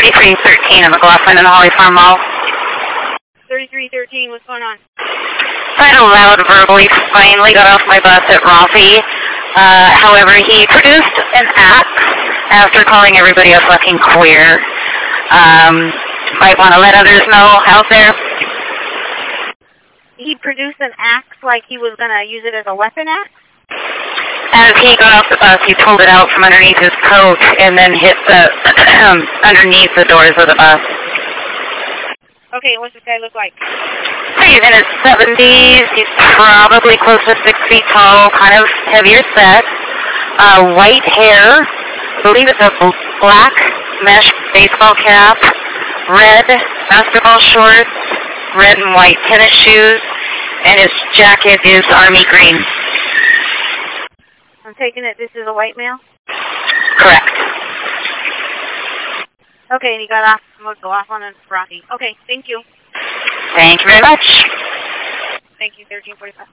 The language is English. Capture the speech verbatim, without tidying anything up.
thirty-three thirteen in McLaughlin and Holly Farm Mall. thirty-three thirteen, what's going on? I had a loud verbally finally got off my bus at Ralphie. Uh, however, he produced an axe after calling everybody a fucking queer. Um, might want to let others know out there. He produced an axe like he was going to use it as a weapon axe? As he got off the bus, he pulled it out from underneath his coat and then hit the underneath the doors of the bus. Okay, what's this guy look like? He's in his seventies. He's probably close to six feet tall, kind of heavier set. Uh, white hair. I believe it's a black mesh baseball cap. Red basketball shorts. Red and white tennis shoes. And his jacket is army green. I'm taking it this is a white male? Correct. Okay, and he got off, go off on a Rocky. Okay, thank you. Thank you very much. Thank you, thirteen forty-five.